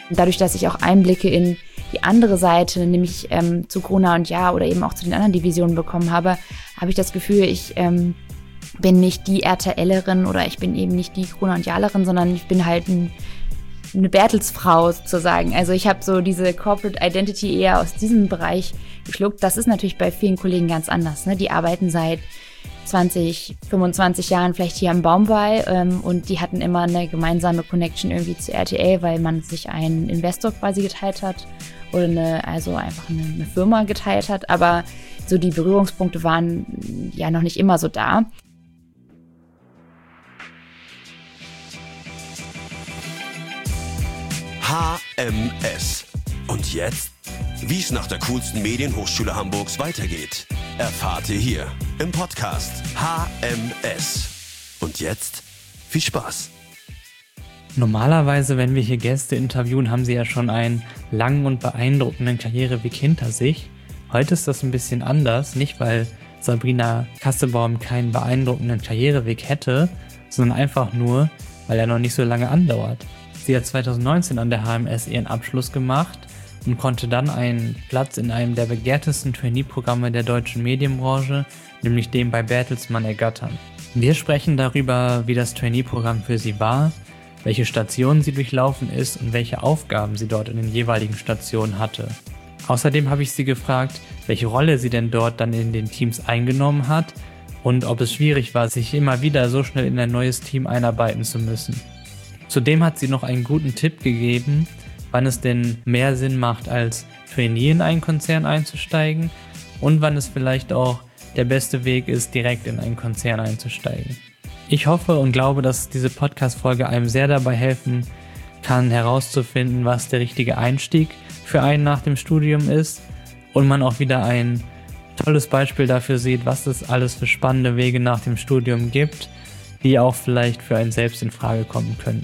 Dadurch, dass ich auch Einblicke in die andere Seite, nämlich zu Gruner und Jahr oder eben auch zu den anderen Divisionen bekommen habe, habe ich das Gefühl, ich bin nicht die RTLerin oder ich bin eben nicht die Gruner und Jahlerin, sondern ich bin halt eine Bertelsfrau sozusagen. Also ich habe so diese Corporate Identity eher aus diesem Bereich geschluckt. Das ist natürlich bei vielen Kollegen ganz anders, ne? Die arbeiten seit 20, 25 Jahren vielleicht hier am Baumwall und die hatten immer eine gemeinsame Connection irgendwie zu RTL, weil man sich einen Investor quasi geteilt hat oder einfach eine Firma geteilt hat. Aber so die Berührungspunkte waren ja noch nicht immer so da. HMS. Und jetzt? Wie es nach der coolsten Medienhochschule Hamburgs weitergeht, erfahrt ihr hier im Podcast HMS. Und jetzt viel Spaß. Normalerweise, wenn wir hier Gäste interviewen, haben sie ja schon einen langen und beeindruckenden Karriereweg hinter sich. Heute ist das ein bisschen anders, nicht weil Sabrina Kassebaum keinen beeindruckenden Karriereweg hätte, sondern einfach nur, weil er noch nicht so lange andauert. Sie hat 2019 an der HMS ihren Abschluss gemacht und konnte dann einen Platz in einem der begehrtesten Trainee-Programme der deutschen Medienbranche, nämlich dem bei Bertelsmann, ergattern. Wir sprechen darüber, wie das Trainee-Programm für sie war, welche Stationen sie durchlaufen ist und welche Aufgaben sie dort in den jeweiligen Stationen hatte. Außerdem habe ich sie gefragt, welche Rolle sie denn dort dann in den Teams eingenommen hat und ob es schwierig war, sich immer wieder so schnell in ein neues Team einarbeiten zu müssen. Zudem hat sie noch einen guten Tipp gegeben, wann es denn mehr Sinn macht, als Trainee in einen Konzern einzusteigen und wann es vielleicht auch der beste Weg ist, direkt in einen Konzern einzusteigen. Ich hoffe und glaube, dass diese Podcast-Folge einem sehr dabei helfen kann, herauszufinden, was der richtige Einstieg für einen nach dem Studium ist und man auch wieder ein tolles Beispiel dafür sieht, was es alles für spannende Wege nach dem Studium gibt, die auch vielleicht für einen selbst in Frage kommen könnten.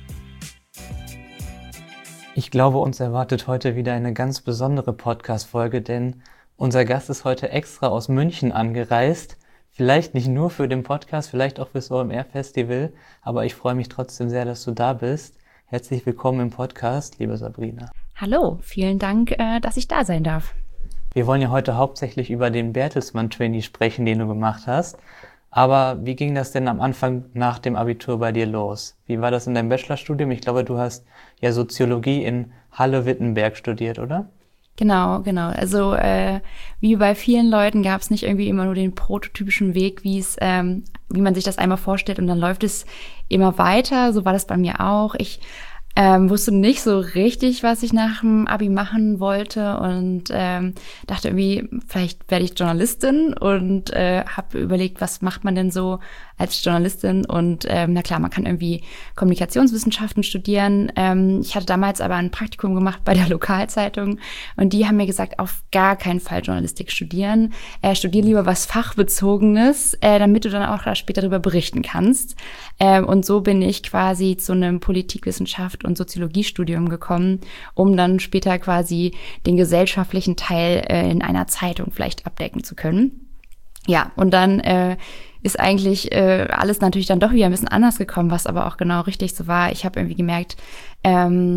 Ich glaube, uns erwartet heute wieder eine ganz besondere Podcast-Folge, denn unser Gast ist heute extra aus München angereist. Vielleicht nicht nur für den Podcast, vielleicht auch fürs OMR-Festival, aber ich freue mich trotzdem sehr, dass du da bist. Herzlich willkommen im Podcast, liebe Sabrina. Hallo, vielen Dank, dass ich da sein darf. Wir wollen ja heute hauptsächlich über den Bertelsmann-Trainee sprechen, den du gemacht hast. Aber wie ging das denn am Anfang nach dem Abitur bei dir los? Wie war das in deinem Bachelorstudium? Ich glaube, du hast ja Soziologie in Halle-Wittenberg studiert, oder? Genau. Also wie bei vielen Leuten gab es nicht irgendwie immer nur den prototypischen Weg, wie man sich das einmal vorstellt und dann läuft es immer weiter. So war das bei mir auch. Ich wusste nicht so richtig, was ich nach dem Abi machen wollte und dachte irgendwie, vielleicht werde ich Journalistin und habe überlegt, was macht man denn so als Journalistin und na klar, man kann irgendwie Kommunikationswissenschaften studieren. Ich hatte damals aber ein Praktikum gemacht bei der Lokalzeitung und die haben mir gesagt, auf gar keinen Fall Journalistik studieren. Studier lieber was Fachbezogenes, damit du dann auch da später darüber berichten kannst. Und so bin ich quasi zu einem Politikwissenschaft und Soziologiestudium gekommen, um dann später quasi den gesellschaftlichen Teil in einer Zeitung vielleicht abdecken zu können. Ja, und dann ist eigentlich alles natürlich dann doch wieder ein bisschen anders gekommen, was aber auch genau richtig so war. Ich habe irgendwie gemerkt, ich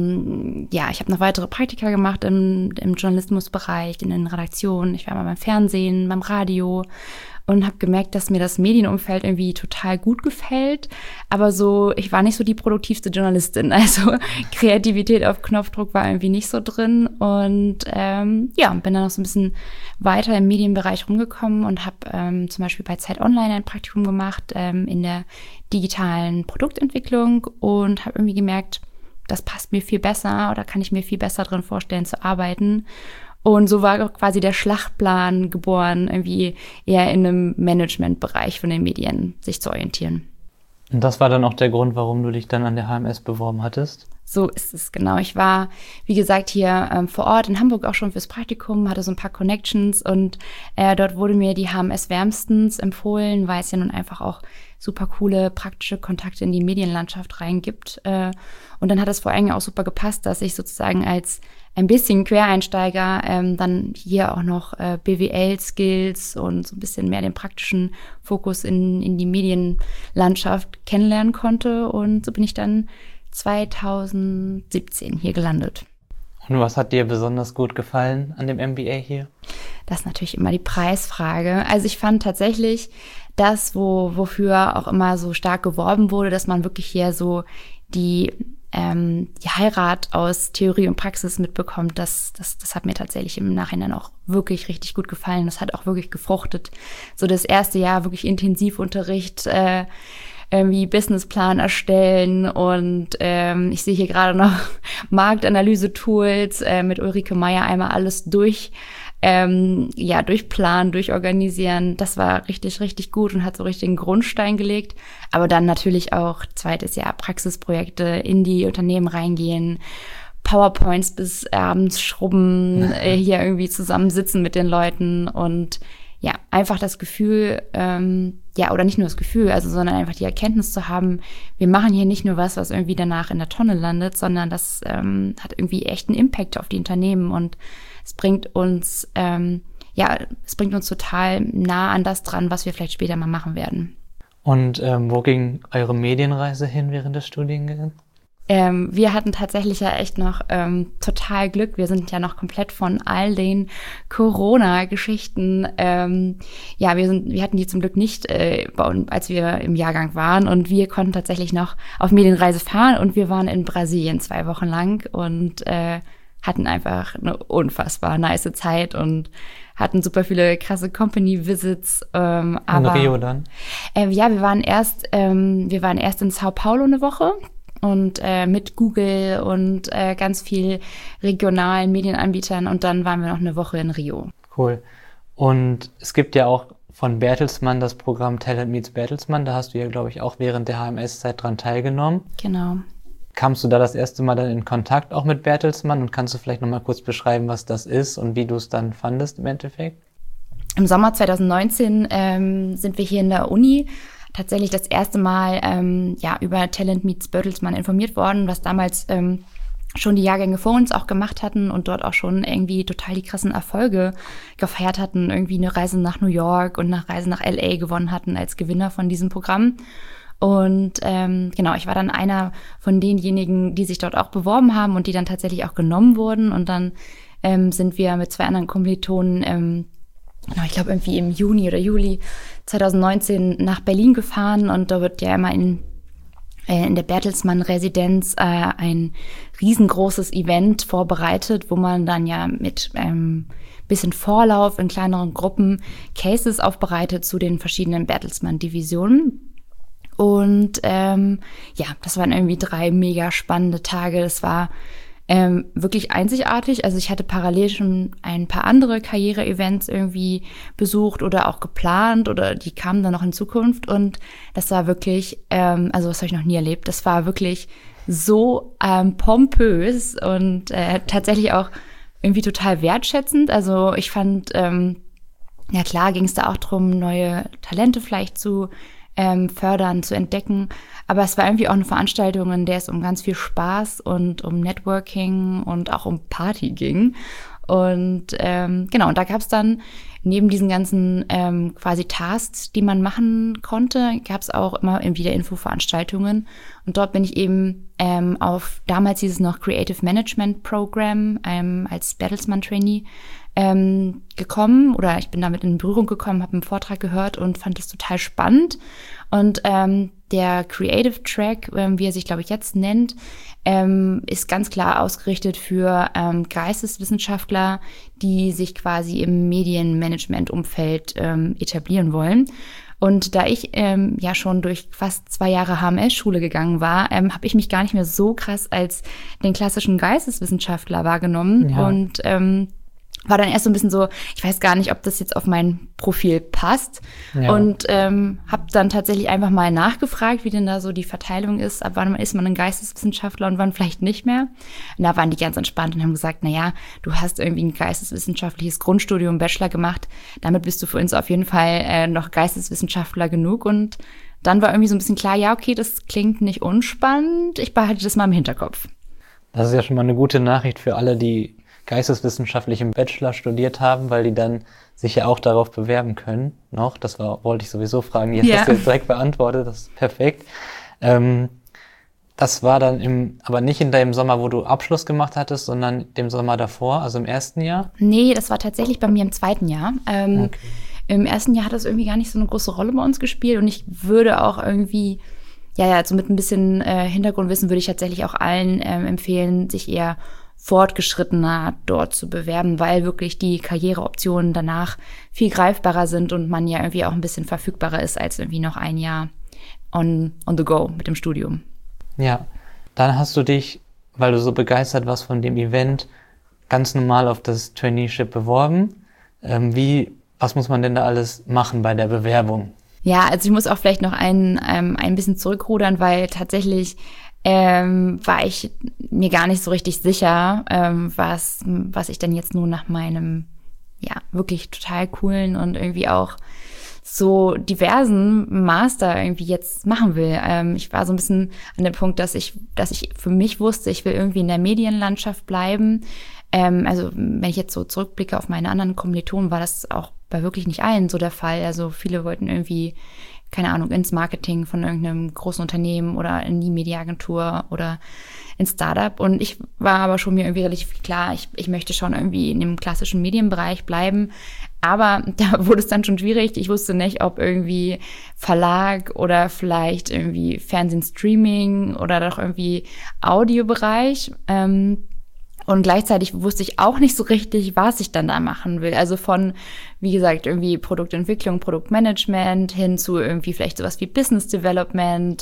habe noch weitere Praktika gemacht im Journalismusbereich, in den Redaktionen. Ich war mal beim Fernsehen, beim Radio und habe gemerkt, dass mir das Medienumfeld irgendwie total gut gefällt. Aber so, ich war nicht so die produktivste Journalistin. Also Kreativität auf Knopfdruck war irgendwie nicht so drin. Und bin dann noch so ein bisschen weiter im Medienbereich rumgekommen und habe zum Beispiel bei Zeit Online ein Praktikum gemacht in der digitalen Produktentwicklung und habe irgendwie gemerkt, das passt mir viel besser oder kann ich mir viel besser drin vorstellen zu arbeiten. Und so war auch quasi der Schlachtplan geboren, irgendwie eher in einem Managementbereich von den Medien sich zu orientieren. Und das war dann auch der Grund, warum du dich dann an der HMS beworben hattest? So ist es, genau. Ich war, wie gesagt, hier vor Ort in Hamburg auch schon fürs Praktikum, hatte so ein paar Connections und dort wurde mir die HMS wärmstens empfohlen, weil es ja nun einfach auch super coole praktische Kontakte in die Medienlandschaft reingibt. Und dann hat es vor allem auch super gepasst, dass ich sozusagen als ein bisschen Quereinsteiger dann hier auch noch BWL-Skills und so ein bisschen mehr den praktischen Fokus in die Medienlandschaft kennenlernen konnte. Und so bin ich dann 2017 hier gelandet. Und was hat dir besonders gut gefallen an dem MBA hier? Das ist natürlich immer die Preisfrage. Also ich fand tatsächlich das, wofür auch immer so stark geworben wurde, dass man wirklich hier so die Heirat aus Theorie und Praxis mitbekommt, das hat mir tatsächlich im Nachhinein auch wirklich richtig gut gefallen. Das hat auch wirklich gefruchtet. So das erste Jahr wirklich Intensivunterricht, irgendwie Businessplan erstellen und ich sehe hier gerade noch Marktanalyse-Tools mit Ulrike Meier einmal alles durchplanen, durchorganisieren. Das war richtig, richtig gut und hat so richtig den Grundstein gelegt. Aber dann natürlich auch zweites Jahr Praxisprojekte in die Unternehmen reingehen, PowerPoints bis abends schrubben, hier irgendwie zusammensitzen mit den Leuten und ja, einfach das Gefühl, oder nicht nur das Gefühl, sondern einfach die Erkenntnis zu haben, wir machen hier nicht nur was irgendwie danach in der Tonne landet, sondern das hat irgendwie echt einen Impact auf die Unternehmen und es bringt uns total nah an das dran, was wir vielleicht später mal machen werden. Und wo ging eure Medienreise hin während des Studiengangs? Wir hatten tatsächlich ja echt noch total Glück. Wir sind ja noch komplett von all den Corona-Geschichten. Wir hatten die zum Glück nicht, als wir im Jahrgang waren. Und wir konnten tatsächlich noch auf Medienreise fahren. Und wir waren in Brasilien 2 Wochen lang und hatten einfach eine unfassbar nice Zeit und hatten super viele krasse Company-Visits. In Rio dann? Wir waren erst in Sao Paulo eine Woche. Und mit Google und ganz viel regionalen Medienanbietern. Und dann waren wir noch eine Woche in Rio. Cool. Und es gibt ja auch von Bertelsmann das Programm Talent Meets Bertelsmann. Da hast du ja, glaube ich, auch während der HMS-Zeit dran teilgenommen. Genau. Kamst du da das erste Mal dann in Kontakt auch mit Bertelsmann? Und kannst du vielleicht nochmal kurz beschreiben, was das ist und wie du es dann fandest im Endeffekt? Im Sommer 2019 sind wir hier in der Uni tatsächlich das erste Mal über Talent Meets Bertelsmann informiert worden, was damals schon die Jahrgänge vor uns auch gemacht hatten und dort auch schon irgendwie total die krassen Erfolge gefeiert hatten, irgendwie eine Reise nach New York und eine Reise nach LA gewonnen hatten als Gewinner von diesem Programm. Und ich war dann einer von denjenigen, die sich dort auch beworben haben und die dann tatsächlich auch genommen wurden. Und dann sind wir mit 2 anderen Kommilitonen ich glaube irgendwie im Juni oder Juli 2019 nach Berlin gefahren und da wird ja immer in der Bertelsmann-Residenz ein riesengroßes Event vorbereitet, wo man dann ja mit bisschen Vorlauf in kleineren Gruppen Cases aufbereitet zu den verschiedenen Bertelsmann-Divisionen. Und das waren irgendwie 3 mega spannende Tage. Das war wirklich einzigartig. Also ich hatte parallel schon ein paar andere Karriere-Events irgendwie besucht oder auch geplant oder die kamen dann noch in Zukunft und das war wirklich, das habe ich noch nie erlebt, das war wirklich so pompös und tatsächlich auch irgendwie total wertschätzend. Also ich fand, klar ging es da auch drum, neue Talente vielleicht zu fördern, zu entdecken. Aber es war irgendwie auch eine Veranstaltung, in der es um ganz viel Spaß und um Networking und auch um Party ging. Und und da gab es dann neben diesen ganzen quasi Tasks, die man machen konnte, gab es auch immer wieder Infoveranstaltungen. Und dort bin ich eben auf, damals hieß es noch Creative Management Program als Bertelsmann-Trainee gekommen oder ich bin damit in Berührung gekommen, habe einen Vortrag gehört und fand das total spannend. Und der Creative Track, wie er sich, glaube ich, jetzt nennt, ist ganz klar ausgerichtet für Geisteswissenschaftler, die sich quasi im Medienmanagement-Umfeld etablieren wollen. Und da ich schon durch fast 2 Jahre HMS-Schule gegangen war, habe ich mich gar nicht mehr so krass als den klassischen Geisteswissenschaftler wahrgenommen. Ja. Und war dann erst so ein bisschen so, ich weiß gar nicht, ob das jetzt auf mein Profil passt. Ja. Und habe dann tatsächlich einfach mal nachgefragt, wie denn da so die Verteilung ist. Ab wann ist man ein Geisteswissenschaftler und wann vielleicht nicht mehr. Und da waren die ganz entspannt und haben gesagt, du hast irgendwie ein geisteswissenschaftliches Grundstudium, Bachelor gemacht. Damit bist du für uns auf jeden Fall noch Geisteswissenschaftler genug. Und dann war irgendwie so ein bisschen klar, ja, okay, das klingt nicht unspannend. Ich behalte das mal im Hinterkopf. Das ist ja schon mal eine gute Nachricht für alle, die geisteswissenschaftlich im Bachelor studiert haben, weil die dann sich ja auch darauf bewerben können noch. Wollte ich sowieso fragen. Jetzt hast du jetzt direkt beantwortet. Das ist perfekt. das war dann aber nicht in deinem Sommer, wo du Abschluss gemacht hattest, sondern dem Sommer davor, also im ersten Jahr? Nee, das war tatsächlich bei mir im zweiten Jahr. Okay. Im ersten Jahr hat das irgendwie gar nicht so eine große Rolle bei uns gespielt und ich würde auch irgendwie, so mit ein bisschen Hintergrundwissen würde ich tatsächlich auch allen empfehlen, sich eher fortgeschrittener dort zu bewerben, weil wirklich die Karriereoptionen danach viel greifbarer sind und man ja irgendwie auch ein bisschen verfügbarer ist als irgendwie noch ein Jahr on the go mit dem Studium. Ja, dann hast du dich, weil du so begeistert warst von dem Event, ganz normal auf das Traineeship beworben. Was muss man denn da alles machen bei der Bewerbung? Ja, also ich muss auch vielleicht noch ein bisschen zurückrudern, weil tatsächlich war ich mir gar nicht so richtig sicher, was ich denn jetzt nun nach meinem wirklich total coolen und irgendwie auch so diversen Master irgendwie jetzt machen will. Ich war so ein bisschen an dem Punkt, dass ich für mich wusste, ich will irgendwie in der Medienlandschaft bleiben. Also wenn ich jetzt so zurückblicke auf meine anderen Kommilitonen, war das auch bei wirklich nicht allen so der Fall. Also viele wollten irgendwie, keine Ahnung, ins Marketing von irgendeinem großen Unternehmen oder in die Mediaagentur oder ins Startup. Und ich war aber schon mir irgendwie relativ klar, ich möchte schon irgendwie in dem klassischen Medienbereich bleiben. Aber da wurde es dann schon schwierig. Ich wusste nicht, ob irgendwie Verlag oder vielleicht irgendwie Fernsehen, Streaming oder doch irgendwie Audiobereich. Und gleichzeitig wusste ich auch nicht so richtig, was ich dann da machen will. Also von, wie gesagt, irgendwie Produktentwicklung, Produktmanagement hin zu irgendwie vielleicht sowas wie Business Development.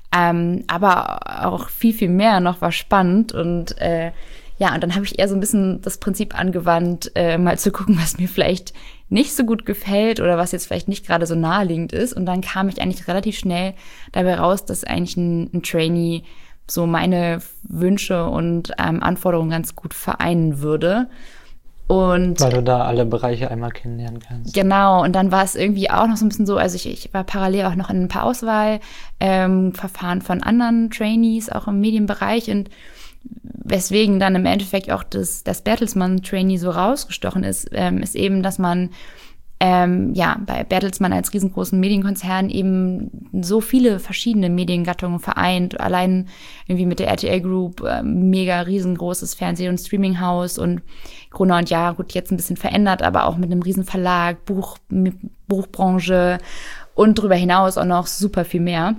Aber auch viel, viel mehr noch war spannend. Und und dann habe ich eher so ein bisschen das Prinzip angewandt, mal zu gucken, was mir vielleicht nicht so gut gefällt oder was jetzt vielleicht nicht gerade so naheliegend ist. Und dann kam ich eigentlich relativ schnell dabei raus, dass eigentlich ein Trainee so meine Wünsche und Anforderungen ganz gut vereinen würde. Und weil du da alle Bereiche einmal kennenlernen kannst. Genau, und dann war es irgendwie auch noch so ein bisschen so, also ich war parallel auch noch in ein paar Auswahlverfahren von anderen Trainees, auch im Medienbereich, und weswegen dann im Endeffekt auch das Bertelsmann Trainee so rausgestochen ist, ist eben, dass man bei Bertelsmann als riesengroßen Medienkonzern eben so viele verschiedene Mediengattungen vereint, allein irgendwie mit der RTL Group, mega riesengroßes Fernseh- und Streaminghaus und Gruner + Jahr, gut, jetzt ein bisschen verändert, aber auch mit einem riesen Verlag, Buchbranche und darüber hinaus auch noch super viel mehr.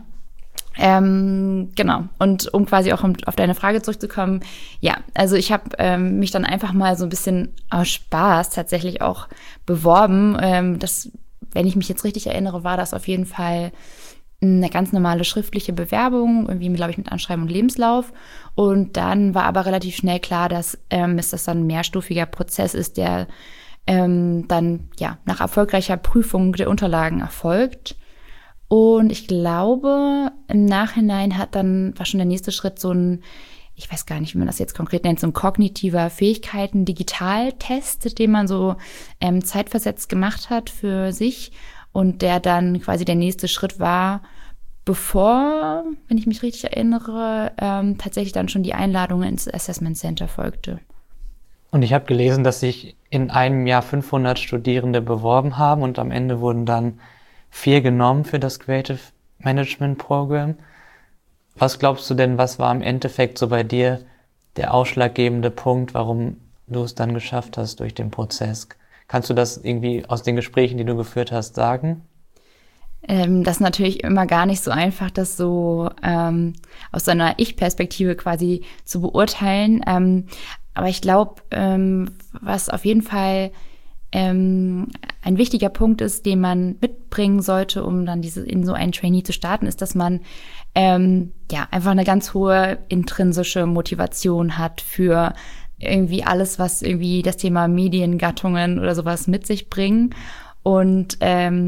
Genau. Und um quasi auch auf deine Frage zurückzukommen, also ich habe mich dann einfach mal so ein bisschen aus Spaß tatsächlich auch beworben. Wenn ich mich jetzt richtig erinnere, war das auf jeden Fall eine ganz normale schriftliche Bewerbung, irgendwie, glaube ich, mit Anschreiben und Lebenslauf. Und dann war aber relativ schnell klar, dass das dann ein mehrstufiger Prozess ist, der dann nach erfolgreicher Prüfung der Unterlagen erfolgt. Und ich glaube, im Nachhinein war schon der nächste Schritt so ein, ich weiß gar nicht, wie man das jetzt konkret nennt, so ein kognitiver Fähigkeiten-Digitaltest, den man so zeitversetzt gemacht hat für sich und der dann quasi der nächste Schritt war, bevor, wenn ich mich richtig erinnere, tatsächlich dann schon die Einladung ins Assessment Center folgte. Und ich habe gelesen, dass sich in einem Jahr 500 Studierende beworben haben und am Ende wurden dann 4 genommen für das Creative Management Program. Was glaubst du denn, was war im Endeffekt so bei dir der ausschlaggebende Punkt, warum du es dann geschafft hast durch den Prozess? Kannst du das irgendwie aus den Gesprächen, die du geführt hast, sagen? Das ist natürlich immer gar nicht so einfach, das so aus so einer Ich-Perspektive quasi zu beurteilen. Aber ich glaube, was auf jeden Fall ein wichtiger Punkt ist, den man mitbringen sollte, um dann in so einen Trainee zu starten, ist, dass man einfach eine ganz hohe intrinsische Motivation hat für irgendwie alles, was irgendwie das Thema Mediengattungen oder sowas mit sich bringen. Und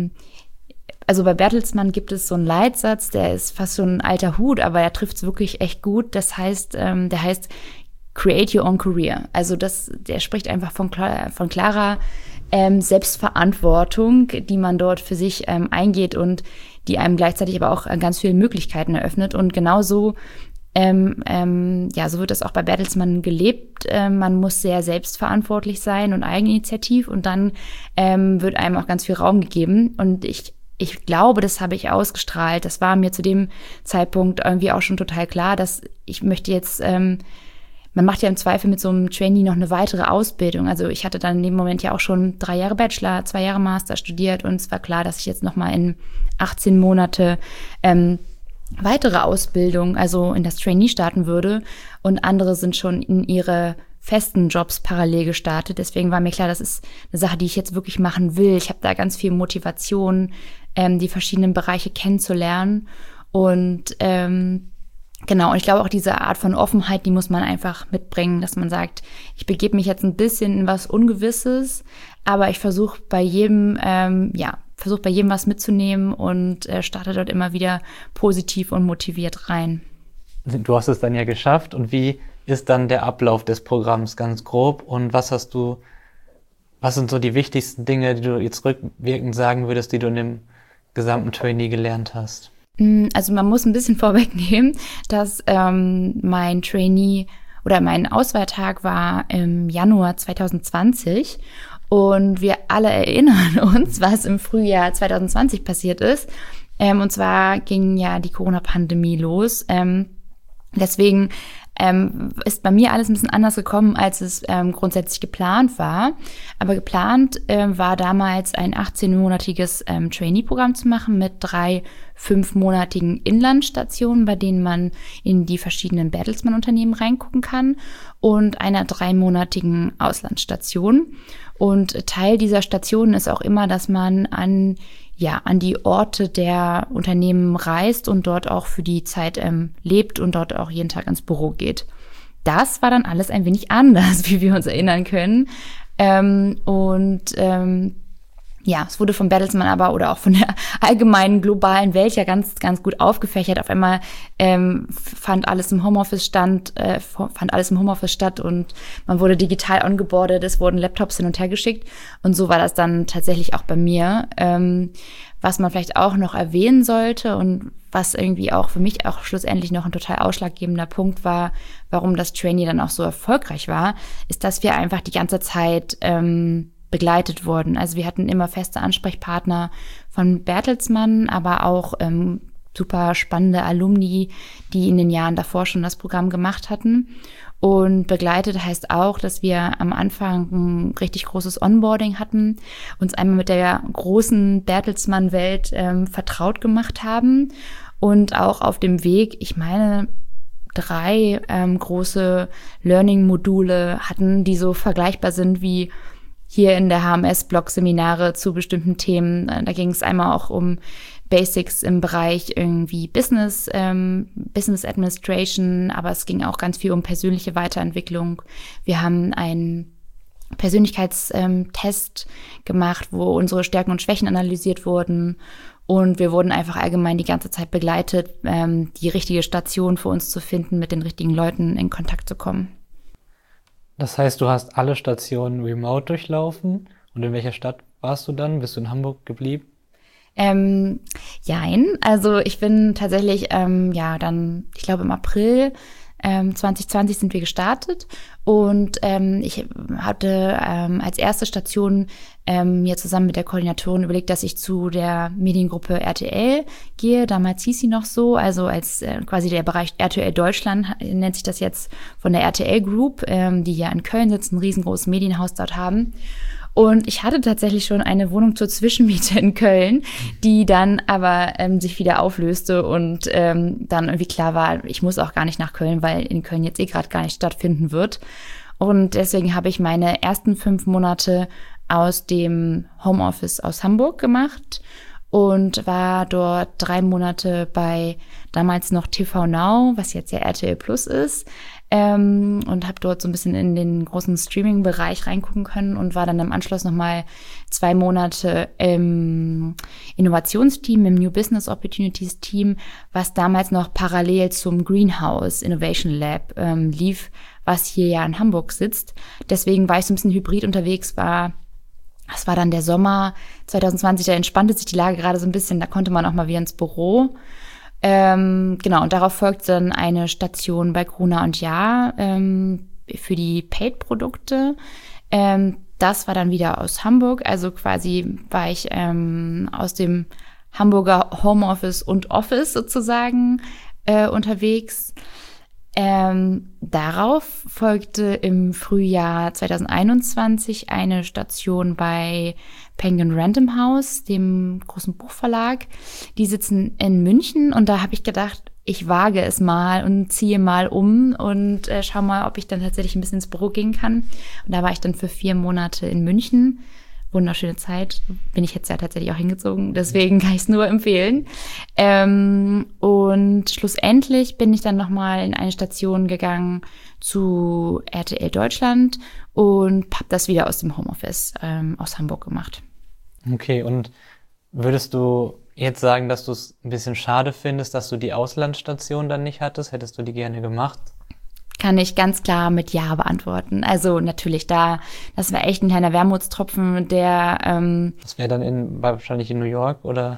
also bei Bertelsmann gibt es so einen Leitsatz, der ist fast so ein alter Hut, aber er trifft es wirklich echt gut. Das heißt, der heißt Create Your Own Career. Also der spricht einfach von klarer Selbstverantwortung, die man dort für sich eingeht und die einem gleichzeitig aber auch ganz viele Möglichkeiten eröffnet. Und genauso so wird das auch bei Bertelsmann gelebt. Man muss sehr selbstverantwortlich sein und eigeninitiativ und dann wird einem auch ganz viel Raum gegeben. Und ich ich glaube, das habe ich ausgestrahlt. Das war mir zu dem Zeitpunkt irgendwie auch schon total klar, dass ich möchte jetzt, man macht ja im Zweifel mit so einem Trainee noch eine weitere Ausbildung. Also ich hatte dann in dem Moment ja auch schon 3 Jahre Bachelor, 2 Jahre Master studiert und es war klar, dass ich jetzt nochmal in 18 Monate weitere Ausbildung, also in das Trainee starten würde. Und andere sind schon in ihre festen Jobs parallel gestartet. Deswegen war mir klar, das ist eine Sache, die ich jetzt wirklich machen will. Ich habe da ganz viel Motivation, die verschiedenen Bereiche kennenzulernen. Und genau, und ich glaube auch diese Art von Offenheit, die muss man einfach mitbringen, dass man sagt, ich begebe mich jetzt ein bisschen in was Ungewisses, aber ich versuche bei jedem, was mitzunehmen und starte dort immer wieder positiv und motiviert rein. Du hast es dann ja geschafft. Und wie ist dann der Ablauf des Programms ganz grob? Und was sind so die wichtigsten Dinge, die du jetzt rückwirkend sagen würdest, die du in dem gesamten Trainee gelernt hast? Also man muss ein bisschen vorwegnehmen, dass mein Trainee oder mein Auswahltag war im Januar 2020 und wir alle erinnern uns, was im Frühjahr 2020 passiert ist. Und zwar ging ja die Corona-Pandemie los. Deswegen ist bei mir alles ein bisschen anders gekommen, als es grundsätzlich geplant war. Aber geplant war damals ein 18-monatiges Trainee-Programm zu machen mit 3 5-monatigen Inlandstationen, bei denen man in die verschiedenen Bertelsmann-Unternehmen reingucken kann und einer 3-monatigen Auslandsstation. Und Teil dieser Stationen ist auch immer, dass man an die Orte der Unternehmen reist und dort auch für die Zeit lebt und dort auch jeden Tag ins Büro geht. Das war dann alles ein wenig anders, wie wir uns erinnern können. Es wurde von Bertelsmann aber oder auch von der allgemeinen globalen Welt ja ganz, ganz gut aufgefächert. Auf einmal fand alles im Homeoffice statt und man wurde digital ongeboardet, es wurden Laptops hin und her geschickt und so war das dann tatsächlich auch bei mir. Was man vielleicht auch noch erwähnen sollte und was irgendwie auch für mich auch schlussendlich noch ein total ausschlaggebender Punkt war, warum das Trainee dann auch so erfolgreich war, ist, dass wir einfach die ganze Zeit begleitet wurden. Also wir hatten immer feste Ansprechpartner von Bertelsmann, aber auch super spannende Alumni, die in den Jahren davor schon das Programm gemacht hatten. Und begleitet heißt auch, dass wir am Anfang ein richtig großes Onboarding hatten, uns einmal mit der großen Bertelsmann-Welt vertraut gemacht haben und auch auf dem Weg, ich meine, 3 große Learning-Module hatten, die so vergleichbar sind wie hier in der HMS-Blog-Seminare zu bestimmten Themen. Da ging es einmal auch um Basics im Bereich irgendwie Business Administration, aber es ging auch ganz viel um persönliche Weiterentwicklung. Wir haben einen Persönlichkeitstest gemacht, wo unsere Stärken und Schwächen analysiert wurden. Und wir wurden einfach allgemein die ganze Zeit begleitet, die richtige Station für uns zu finden, mit den richtigen Leuten in Kontakt zu kommen. Das heißt, du hast alle Stationen remote durchlaufen. Und in welcher Stadt warst du dann? Bist du in Hamburg geblieben? Jein. Also ich bin tatsächlich, ich glaube im April 2020 sind wir gestartet und ich hatte als erste Station mir zusammen mit der Koordinatorin überlegt, dass ich zu der Mediengruppe RTL gehe. Damals hieß sie noch so, also als quasi der Bereich RTL Deutschland nennt sich das jetzt von der RTL Group, die ja in Köln sitzt, ein riesengroßes Medienhaus dort haben. Und ich hatte tatsächlich schon eine Wohnung zur Zwischenmiete in Köln, die dann aber sich wieder auflöste und dann irgendwie klar war, ich muss auch gar nicht nach Köln, weil in Köln jetzt gerade gar nicht stattfinden wird. Und deswegen habe ich meine ersten 5 Monate aus dem Homeoffice aus Hamburg gemacht und war dort 3 Monate bei damals noch TV Now, was jetzt ja RTL Plus ist. Und habe dort so ein bisschen in den großen Streaming-Bereich reingucken können und war dann im Anschluss nochmal 2 Monate im Innovationsteam, im New Business Opportunities Team, was damals noch parallel zum Greenhouse Innovation Lab lief, was hier ja in Hamburg sitzt. Deswegen war ich so ein bisschen hybrid unterwegs, das war dann der Sommer 2020, da entspannte sich die Lage gerade so ein bisschen, da konnte man auch mal wieder ins Büro. Und darauf folgt dann eine Station bei Gruner + Jahr für die Paid-Produkte. Das war dann wieder aus Hamburg, also quasi war ich aus dem Hamburger Homeoffice und Office sozusagen unterwegs. Darauf folgte im Frühjahr 2021 eine Station bei Penguin Random House, dem großen Buchverlag. Die sitzen in München und da habe ich gedacht, ich wage es mal und ziehe mal um und schau mal, ob ich dann tatsächlich ein bisschen ins Büro gehen kann. Und da war ich dann für 4 Monate in München. Wunderschöne Zeit, bin ich jetzt ja tatsächlich auch hingezogen, deswegen kann ich es nur empfehlen. Und schlussendlich bin ich dann nochmal in eine Station gegangen zu RTL Deutschland und habe das wieder aus dem Homeoffice aus Hamburg gemacht. Okay, und würdest du jetzt sagen, dass du es ein bisschen schade findest, dass du die Auslandsstation dann nicht hattest? Hättest du die gerne gemacht? Kann ich ganz klar mit Ja beantworten. Also natürlich das war echt ein kleiner Wermutstropfen, der Das wäre dann wahrscheinlich in New York, oder?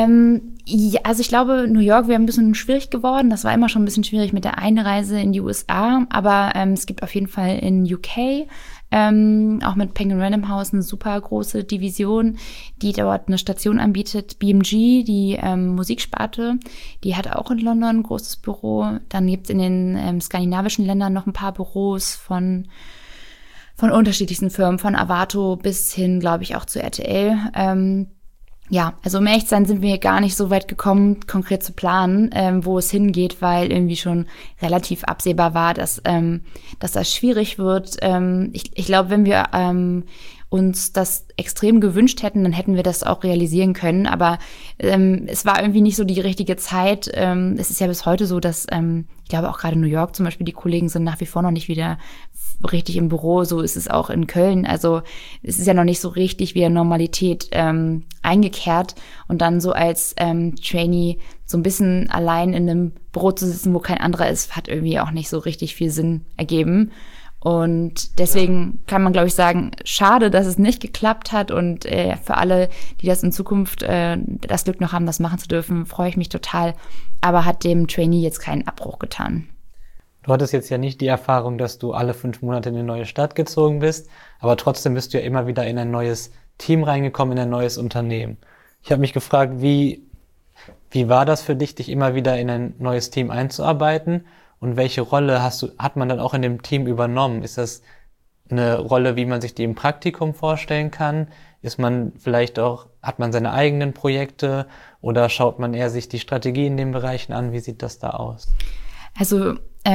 Ja, also ich glaube, New York wäre ein bisschen schwierig geworden. Das war immer schon ein bisschen schwierig mit der Einreise in die USA. Aber es gibt auf jeden Fall in UK auch mit Penguin Random House eine super große Division, die dort eine Station anbietet. BMG, die Musiksparte, die hat auch in London ein großes Büro. Dann gibt es in den skandinavischen Ländern noch ein paar Büros von unterschiedlichsten Firmen, von Avato bis hin, glaube ich, auch zu RTL. Ja, also um ehrlich zu sein, sind wir gar nicht so weit gekommen, konkret zu planen, wo es hingeht, weil irgendwie schon relativ absehbar war, dass das schwierig wird. Ich glaube, wenn wir uns das extrem gewünscht hätten, dann hätten wir das auch realisieren können. Aber es war irgendwie nicht so die richtige Zeit. Es ist ja bis heute so, dass ich glaube auch gerade New York zum Beispiel, die Kollegen sind nach wie vor noch nicht wieder richtig im Büro. So ist es auch in Köln. Also es ist ja noch nicht so richtig wieder Normalität eingekehrt. Und dann so als Trainee so ein bisschen allein in einem Büro zu sitzen, wo kein anderer ist, hat irgendwie auch nicht so richtig viel Sinn ergeben. Und deswegen kann man, glaube ich, sagen, schade, dass es nicht geklappt hat. Und für alle, die das in Zukunft das Glück noch haben, das machen zu dürfen, freue ich mich total. Aber hat dem Trainee jetzt keinen Abbruch getan. Du hattest jetzt ja nicht die Erfahrung, dass du alle 5 Monate in eine neue Stadt gezogen bist, aber trotzdem bist du ja immer wieder in ein neues Team reingekommen, in ein neues Unternehmen. Ich habe mich gefragt, wie war das für dich, dich immer wieder in ein neues Team einzuarbeiten? Und welche Rolle hat man dann auch in dem Team übernommen? Ist das eine Rolle, wie man sich die im Praktikum vorstellen kann? Ist man vielleicht auch, hat man seine eigenen Projekte oder schaut man eher sich die Strategie in den Bereichen an? Wie sieht das da aus? Also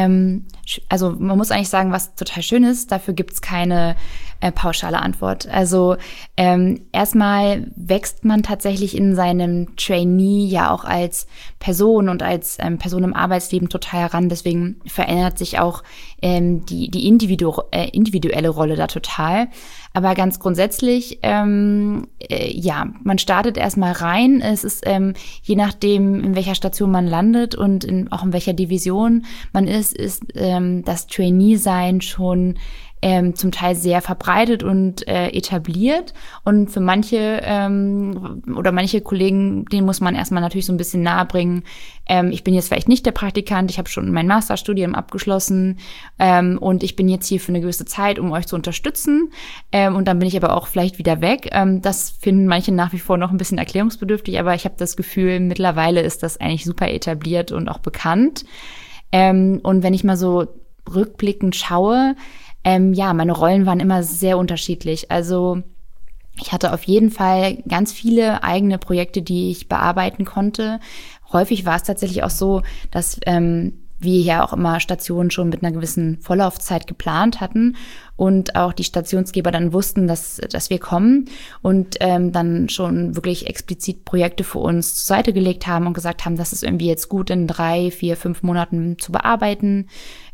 man muss eigentlich sagen, was total schön ist, dafür gibt's keine pauschale Antwort. Also erstmal wächst man tatsächlich in seinem Trainee ja auch als Person und als Person im Arbeitsleben total heran. Deswegen verändert sich auch die individuelle Rolle da total. Aber ganz grundsätzlich, man startet erstmal rein. Es ist je nachdem, in welcher Station man landet und auch in welcher Division man ist das Trainee-Sein schon zum Teil sehr verbreitet und etabliert. Und für manche manche Kollegen, denen muss man erstmal natürlich so ein bisschen nahebringen. Ich bin jetzt vielleicht nicht der Praktikant, ich habe schon mein Masterstudium abgeschlossen und ich bin jetzt hier für eine gewisse Zeit, um euch zu unterstützen. Und dann bin ich aber auch vielleicht wieder weg. Das finden manche nach wie vor noch ein bisschen erklärungsbedürftig, aber ich habe das Gefühl, mittlerweile ist das eigentlich super etabliert und auch bekannt. Und wenn ich mal so rückblickend schaue, meine Rollen waren immer sehr unterschiedlich. Also ich hatte auf jeden Fall ganz viele eigene Projekte, die ich bearbeiten konnte. Häufig war es tatsächlich auch so, dass wir ja auch immer Stationen schon mit einer gewissen Vorlaufzeit geplant hatten und auch die Stationsgeber dann wussten, dass wir kommen und dann schon wirklich explizit Projekte für uns zur Seite gelegt haben und gesagt haben, das ist irgendwie jetzt gut in 3, 4, 5 Monaten zu bearbeiten.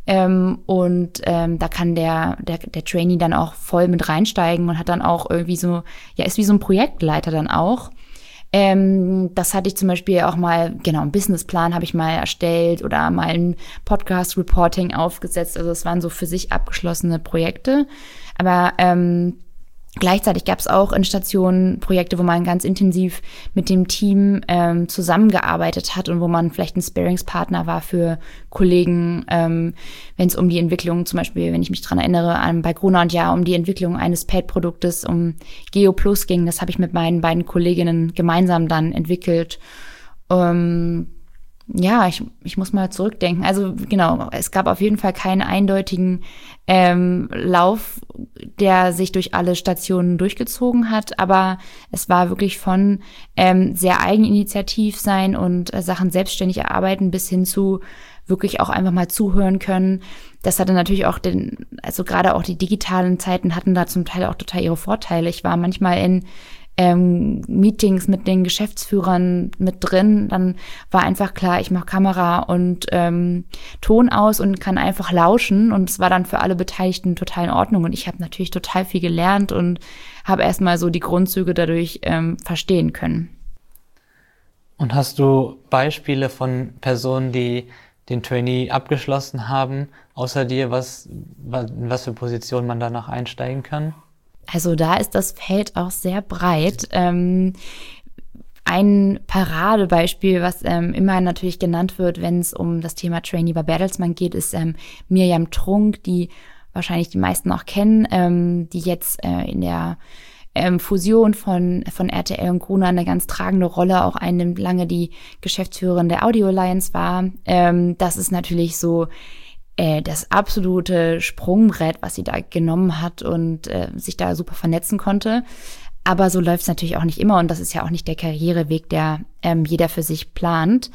Da kann der Trainee dann auch voll mit reinsteigen und hat dann auch irgendwie so, ist wie so ein Projektleiter dann auch. Das hatte ich zum Beispiel auch mal, einen Businessplan habe ich mal erstellt oder mal ein Podcast-Reporting aufgesetzt. Also es waren so für sich abgeschlossene Projekte. Aber Gleichzeitig gab es auch in Stationen Projekte, wo man ganz intensiv mit dem Team zusammengearbeitet hat und wo man vielleicht ein Sparringspartner war für Kollegen, wenn es um die Entwicklung, zum Beispiel, wenn ich mich dran erinnere, bei Gruner und Jahr um die Entwicklung eines Paid-Produktes, um GeoPlus ging. Das habe ich mit meinen beiden Kolleginnen gemeinsam dann entwickelt. Ja, ich muss mal zurückdenken. Also genau, es gab auf jeden Fall keinen eindeutigen Lauf, der sich durch alle Stationen durchgezogen hat, aber es war wirklich von sehr eigeninitiativ sein und Sachen selbstständig erarbeiten bis hin zu wirklich auch einfach mal zuhören können. Das hatte natürlich auch also gerade auch die digitalen Zeiten hatten da zum Teil auch total ihre Vorteile. Ich war manchmal in Meetings mit den Geschäftsführern mit drin, dann war einfach klar, ich mache Kamera und Ton aus und kann einfach lauschen und es war dann für alle Beteiligten total in Ordnung und ich habe natürlich total viel gelernt und habe erstmal so die Grundzüge dadurch verstehen können. Und hast du Beispiele von Personen, die den Trainee abgeschlossen haben, außer dir, in was für Positionen man danach einsteigen kann? Also da ist das Feld auch sehr breit. Ein Paradebeispiel, was immer natürlich genannt wird, wenn es um das Thema Trainee bei Bertelsmann geht, ist Mirjam Trunk, die wahrscheinlich die meisten auch kennen, die jetzt in der Fusion von RTL und Gruner eine ganz tragende Rolle auch einnimmt, lange die Geschäftsführerin der Audio Alliance war. Das ist natürlich so das absolute Sprungbrett, was sie da genommen hat und sich da super vernetzen konnte. Aber so läuft es natürlich auch nicht immer und das ist ja auch nicht der Karriereweg, der jeder für sich plant.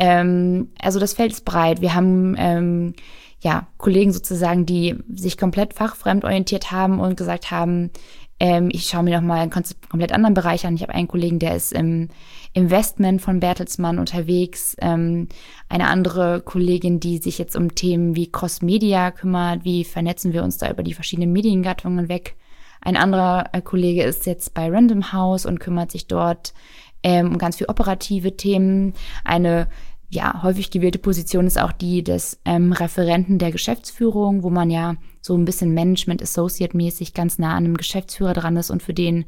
Also das Feld ist breit. Wir haben Kollegen sozusagen, die sich komplett fachfremd orientiert haben und gesagt haben, ich schaue mir noch mal einen komplett anderen Bereich an. Ich habe einen Kollegen, der ist im Investment von Bertelsmann unterwegs. Eine andere Kollegin, die sich jetzt um Themen wie Cross-Media kümmert. Wie vernetzen wir uns da über die verschiedenen Mediengattungen weg? Ein anderer Kollege ist jetzt bei Random House und kümmert sich dort um ganz viel operative Themen. Eine häufig gewählte Position ist auch die des Referenten der Geschäftsführung, wo man ja so ein bisschen Management-Associate-mäßig ganz nah an einem Geschäftsführer dran ist und für den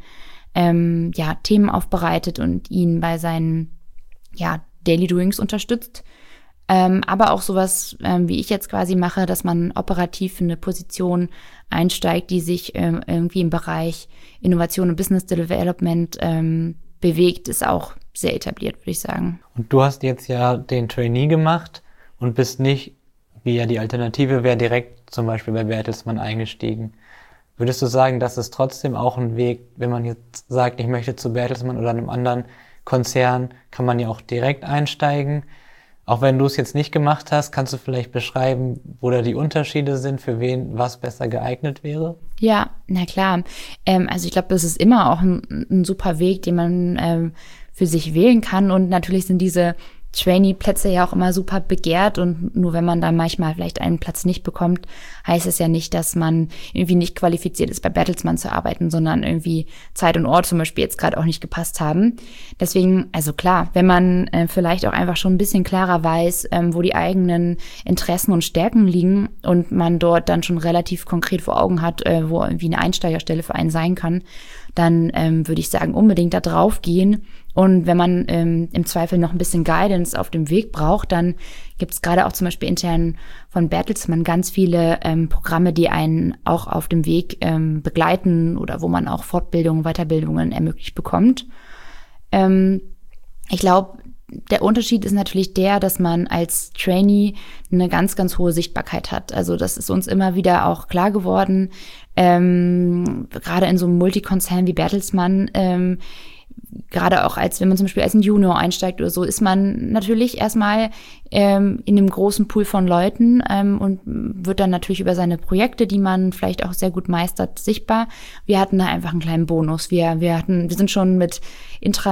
Themen aufbereitet und ihn bei seinen Daily Doings unterstützt. Aber auch sowas, wie ich jetzt quasi mache, dass man operativ in eine Position einsteigt, die sich irgendwie im Bereich Innovation und Business Development bewegt, ist auch sehr etabliert, würde ich sagen. Und du hast jetzt ja den Trainee gemacht und bist nicht, wie ja die Alternative wäre, direkt zum Beispiel bei Bertelsmann eingestiegen. Würdest du sagen, das ist trotzdem auch ein Weg, wenn man jetzt sagt, ich möchte zu Bertelsmann oder einem anderen Konzern, kann man ja auch direkt einsteigen? Auch wenn du es jetzt nicht gemacht hast, kannst du vielleicht beschreiben, wo da die Unterschiede sind, für wen was besser geeignet wäre? Ja, na klar. Also ich glaube, das ist immer auch ein super Weg, den man für sich wählen kann. Und natürlich sind diese Trainee-Plätze ja auch immer super begehrt und nur wenn man da manchmal vielleicht einen Platz nicht bekommt, heißt es ja nicht, dass man irgendwie nicht qualifiziert ist, bei Bertelsmann zu arbeiten, sondern irgendwie Zeit und Ort zum Beispiel jetzt gerade auch nicht gepasst haben. Deswegen, also klar, wenn man vielleicht auch einfach schon ein bisschen klarer weiß, wo die eigenen Interessen und Stärken liegen und man dort dann schon relativ konkret vor Augen hat, wo irgendwie eine Einsteigerstelle für einen sein kann, dann würde ich sagen, unbedingt da drauf gehen. Und wenn man im Zweifel noch ein bisschen Guidance auf dem Weg braucht, dann gibt es gerade auch zum Beispiel intern von Bertelsmann ganz viele Programme, die einen auch auf dem Weg begleiten oder wo man auch Fortbildungen, Weiterbildungen ermöglicht bekommt. Ich glaube, der Unterschied ist natürlich der, dass man als Trainee eine ganz, ganz hohe Sichtbarkeit hat. Also das ist uns immer wieder auch klar geworden, gerade in so einem Multikonzern wie Bertelsmann, gerade auch wenn man zum Beispiel als ein Junior einsteigt oder so, ist man natürlich erstmal in einem großen Pool von Leuten und wird dann natürlich über seine Projekte, die man vielleicht auch sehr gut meistert, sichtbar. Wir hatten da einfach einen kleinen Bonus. Wir sind schon mit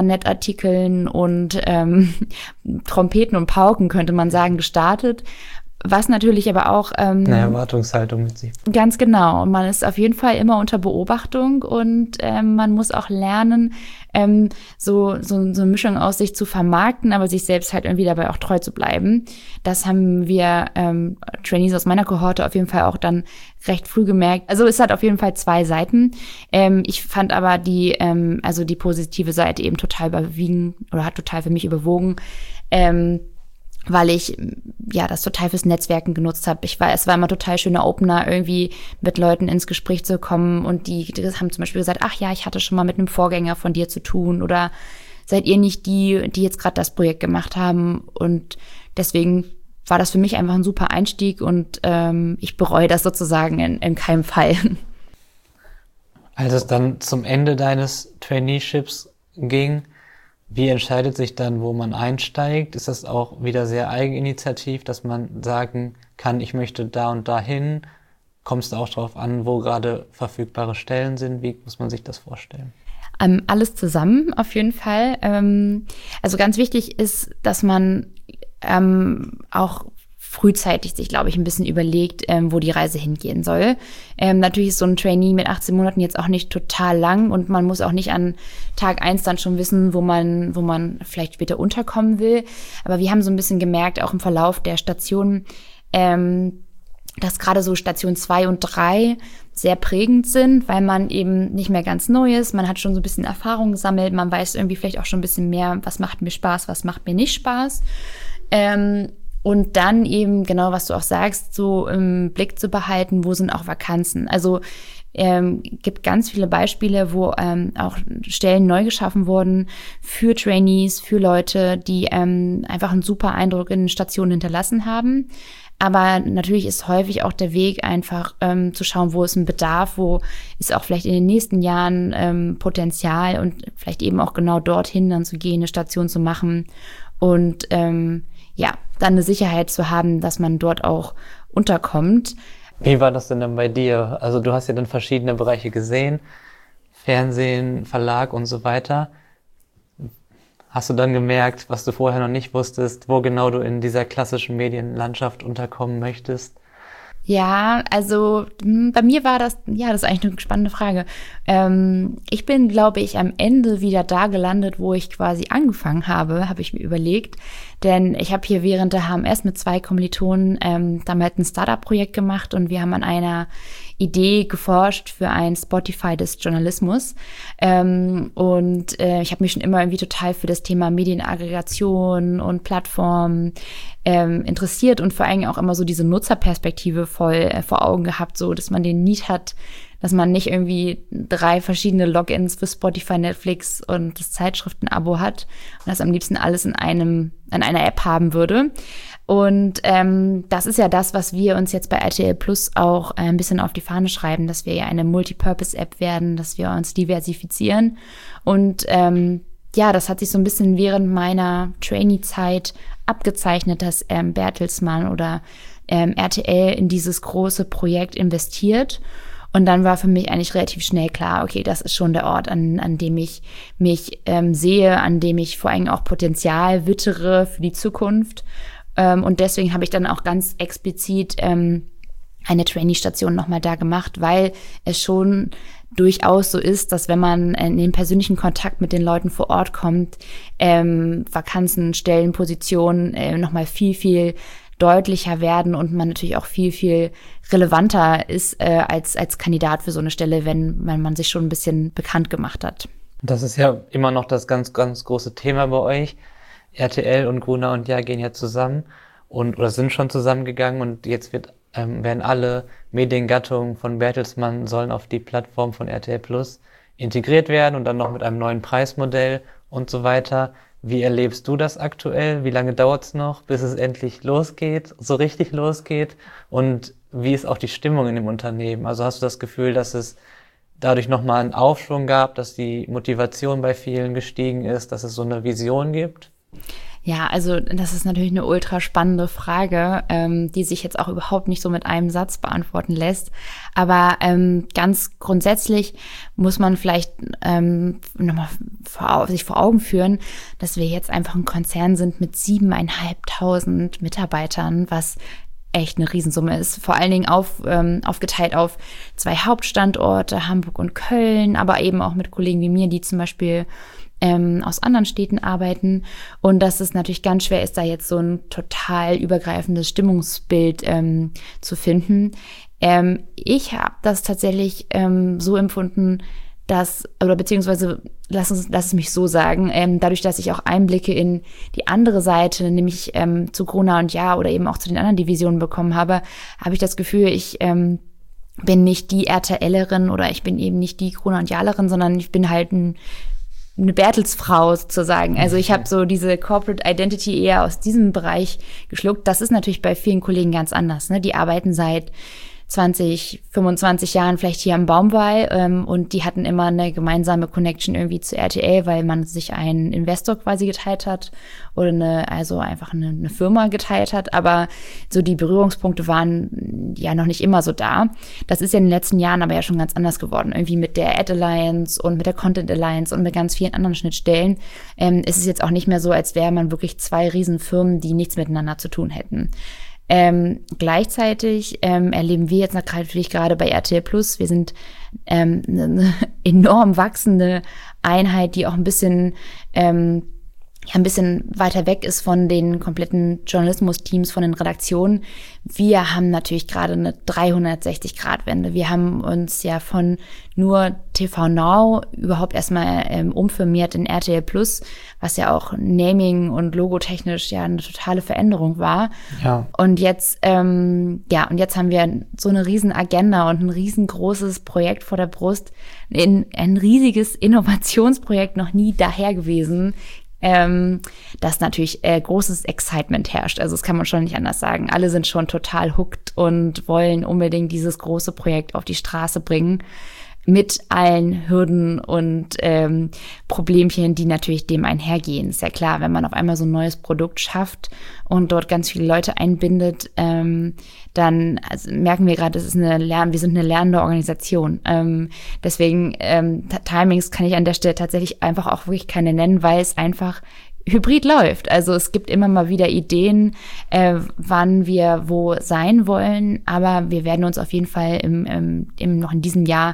Intranet-Artikeln und Trompeten und Pauken, könnte man sagen, gestartet. Was natürlich aber auch eine Erwartungshaltung mit sich. Ganz genau. Und man ist auf jeden Fall immer unter Beobachtung und man muss auch lernen, so eine Mischung aus sich zu vermarkten, aber sich selbst halt irgendwie dabei auch treu zu bleiben. Das haben wir Trainees aus meiner Kohorte auf jeden Fall auch dann recht früh gemerkt. Also es hat auf jeden Fall 2 Seiten. Ich fand aber die positive Seite eben total überwiegen oder hat total für mich überwogen. Weil ich das total fürs Netzwerken genutzt habe. Es war immer total schöner Opener, irgendwie mit Leuten ins Gespräch zu kommen und die haben zum Beispiel gesagt, ach ja, ich hatte schon mal mit einem Vorgänger von dir zu tun oder seid ihr nicht die jetzt gerade das Projekt gemacht haben, und deswegen war das für mich einfach ein super Einstieg und ich bereue das sozusagen in keinem Fall. Als es dann zum Ende deines Traineeships ging, wie entscheidet sich dann, wo man einsteigt? Ist das auch wieder sehr eigeninitiativ, dass man sagen kann, ich möchte da und da hin? Kommt es auch darauf an, wo gerade verfügbare Stellen sind? Wie muss man sich das vorstellen? Alles zusammen auf jeden Fall. Also ganz wichtig ist, dass man auch frühzeitig sich, glaube ich, ein bisschen überlegt, wo die Reise hingehen soll. Natürlich ist so ein Trainee mit 18 Monaten jetzt auch nicht total lang und man muss auch nicht an Tag 1 dann schon wissen, wo man vielleicht später unterkommen will. Aber wir haben so ein bisschen gemerkt, auch im Verlauf der Stationen, dass gerade so Station 2 und 3 sehr prägend sind, weil man eben nicht mehr ganz neu ist. Man hat schon so ein bisschen Erfahrung gesammelt. Man weiß irgendwie vielleicht auch schon ein bisschen mehr, was macht mir Spaß, was macht mir nicht Spaß. Und dann eben, genau was du auch sagst, so im Blick zu behalten, wo sind auch Vakanzen. Also gibt ganz viele Beispiele, wo auch Stellen neu geschaffen wurden für Trainees, für Leute, die einfach einen super Eindruck in den Stationen hinterlassen haben. Aber natürlich ist häufig auch der Weg einfach zu schauen, wo ist ein Bedarf, wo ist auch vielleicht in den nächsten Jahren Potenzial und vielleicht eben auch genau dorthin dann zu gehen, eine Station zu machen und dann eine Sicherheit zu haben, dass man dort auch unterkommt. Wie war das denn dann bei dir? Also du hast ja dann verschiedene Bereiche gesehen, Fernsehen, Verlag und so weiter. Hast du dann gemerkt, was du vorher noch nicht wusstest, wo genau du in dieser klassischen Medienlandschaft unterkommen möchtest? Ja, also bei mir war das ist eigentlich eine spannende Frage. Ich bin, glaube ich, am Ende wieder da gelandet, wo ich quasi angefangen habe ich mir überlegt. Denn ich habe hier während der HMS mit 2 Kommilitonen damals ein Startup-Projekt gemacht und wir haben an einer Idee geforscht für ein Spotify des Journalismus. Ich habe mich schon immer irgendwie total für das Thema Medienaggregation und Plattformen interessiert und vor allem auch immer so diese Nutzerperspektive voll vor Augen gehabt, so dass man den Need hat, dass man nicht irgendwie 3 verschiedene Logins für Spotify, Netflix und das Zeitschriften-Abo hat und das am liebsten alles in einer App haben würde. Und das ist ja das, was wir uns jetzt bei RTL Plus auch ein bisschen auf die Fahne schreiben, dass wir ja eine Multipurpose-App werden, dass wir uns diversifizieren. Und das hat sich so ein bisschen während meiner Trainee-Zeit abgezeichnet, dass Bertelsmann oder RTL in dieses große Projekt investiert. Und dann war für mich eigentlich relativ schnell klar, okay, das ist schon der Ort, an dem ich mich sehe, an dem ich vor allem auch Potenzial wittere für die Zukunft. Und deswegen habe ich dann auch ganz explizit eine Trainee-Station nochmal da gemacht, weil es schon durchaus so ist, dass wenn man in den persönlichen Kontakt mit den Leuten vor Ort kommt, Vakanzen, Stellen, Positionen nochmal viel, viel deutlicher werden und man natürlich auch viel, viel relevanter ist als Kandidat für so eine Stelle, wenn man sich schon ein bisschen bekannt gemacht hat. Das ist ja immer noch das ganz, ganz große Thema bei euch. RTL und Gruner und Jahr gehen ja zusammen oder sind schon zusammengegangen und jetzt werden alle Mediengattungen von Bertelsmann sollen auf die Plattform von RTL Plus integriert werden und dann noch mit einem neuen Preismodell und so weiter. Wie erlebst du das aktuell? Wie lange dauert es noch, bis es endlich losgeht, so richtig losgeht? Und wie ist auch die Stimmung in dem Unternehmen? Also hast du das Gefühl, dass es dadurch nochmal einen Aufschwung gab, dass die Motivation bei vielen gestiegen ist, dass es so eine Vision gibt? Ja, also das ist natürlich eine ultra spannende Frage, die sich jetzt auch überhaupt nicht so mit einem Satz beantworten lässt. Aber ganz grundsätzlich muss man vielleicht nochmal sich vor Augen führen, dass wir jetzt einfach ein Konzern sind mit 7.500 Mitarbeitern, was echt eine Riesensumme ist. Vor allen Dingen aufgeteilt auf 2 Hauptstandorte, Hamburg und Köln, aber eben auch mit Kollegen wie mir, die zum Beispiel aus anderen Städten arbeiten. Und dass es natürlich ganz schwer ist, da jetzt so ein total übergreifendes Stimmungsbild zu finden. Ich habe das tatsächlich so empfunden, beziehungsweise lass es mich so sagen, dadurch, dass ich auch Einblicke in die andere Seite, nämlich zu Gruner und Jahr oder eben auch zu den anderen Divisionen bekommen habe ich das Gefühl, ich bin nicht die RTLerin oder ich bin eben nicht die Gruner und Jahlerin, sondern ich bin halt eine Bertelsfrau sozusagen. Also ich habe so diese Corporate Identity eher aus diesem Bereich geschluckt. Das ist natürlich bei vielen Kollegen ganz anders, ne? Die arbeiten seit 20, 25 Jahren vielleicht hier am Baumwall und die hatten immer eine gemeinsame Connection irgendwie zu RTL, weil man sich einen Investor quasi geteilt hat oder einfach eine Firma geteilt hat, aber so die Berührungspunkte waren ja noch nicht immer so da. Das ist ja in den letzten Jahren aber ja schon ganz anders geworden, irgendwie mit der Ad Alliance und mit der Content Alliance und mit ganz vielen anderen Schnittstellen. Es ist jetzt auch nicht mehr so, als wäre man wirklich 2 Riesenfirmen, die nichts miteinander zu tun hätten. Gleichzeitig erleben wir jetzt natürlich gerade bei RTL Plus, wir sind eine enorm wachsende Einheit, die auch ein bisschen weiter weg ist von den kompletten Journalismus-Teams, von den Redaktionen. Wir haben natürlich gerade eine 360-Grad-Wende. Wir haben uns ja von nur TV Now überhaupt erstmal umfirmiert in RTL Plus, was ja auch Naming- und Logotechnisch ja eine totale Veränderung war. Ja. Und jetzt haben wir so eine riesen Agenda und ein riesengroßes Projekt vor der Brust. Ein riesiges Innovationsprojekt, noch nie daher gewesen, dass natürlich großes Excitement herrscht. Also das kann man schon nicht anders sagen. Alle sind schon total hooked und wollen unbedingt dieses große Projekt auf die Straße bringen. Mit allen Hürden und Problemchen, die natürlich dem einhergehen. Ist ja klar, wenn man auf einmal so ein neues Produkt schafft und dort ganz viele Leute einbindet, dann merken wir gerade, wir sind eine lernende Organisation. Deswegen Timings kann ich an der Stelle tatsächlich einfach auch wirklich keine nennen, weil es einfach hybrid läuft. Also es gibt immer mal wieder Ideen, wann wir wo sein wollen, aber wir werden uns auf jeden Fall noch in diesem Jahr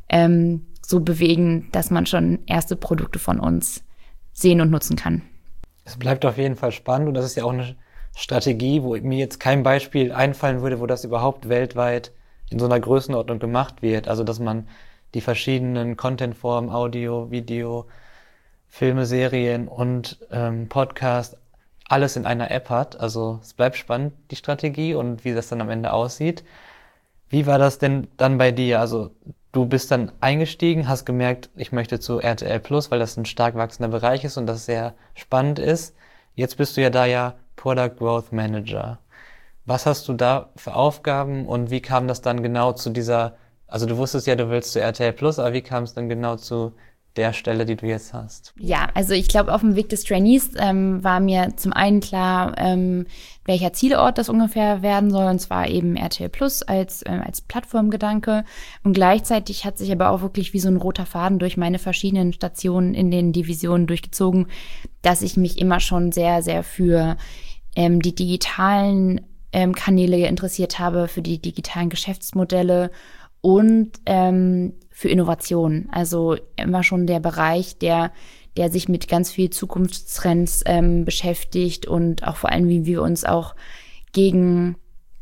so bewegen, dass man schon erste Produkte von uns sehen und nutzen kann. Es bleibt auf jeden Fall spannend und das ist ja auch eine Strategie, wo mir jetzt kein Beispiel einfallen würde, wo das überhaupt weltweit in so einer Größenordnung gemacht wird. Also dass man die verschiedenen Contentformen, Audio, Video, Filme, Serien und Podcast alles in einer App hat. Also es bleibt spannend, die Strategie und wie das dann am Ende aussieht. Wie war das denn dann bei dir? Also du bist dann eingestiegen, hast gemerkt, ich möchte zu RTL Plus, weil das ein stark wachsender Bereich ist und das sehr spannend ist. Jetzt bist du ja Product Growth Manager. Was hast du da für Aufgaben und wie kam das dann genau zu also du wusstest ja, du willst zu RTL Plus, aber wie kam es dann genau zu der Stelle, die du jetzt hast? Ja, also ich glaube, auf dem Weg des Trainees war mir zum einen klar, welcher Zielort das ungefähr werden soll, und zwar eben RTL Plus als Plattformgedanke. Und gleichzeitig hat sich aber auch wirklich wie so ein roter Faden durch meine verschiedenen Stationen in den Divisionen durchgezogen, dass ich mich immer schon sehr, sehr für die digitalen Kanäle interessiert habe, für die digitalen Geschäftsmodelle und für Innovation. Also immer schon der Bereich, der sich mit ganz viel Zukunftstrends beschäftigt und auch vor allem, wie wir uns auch gegen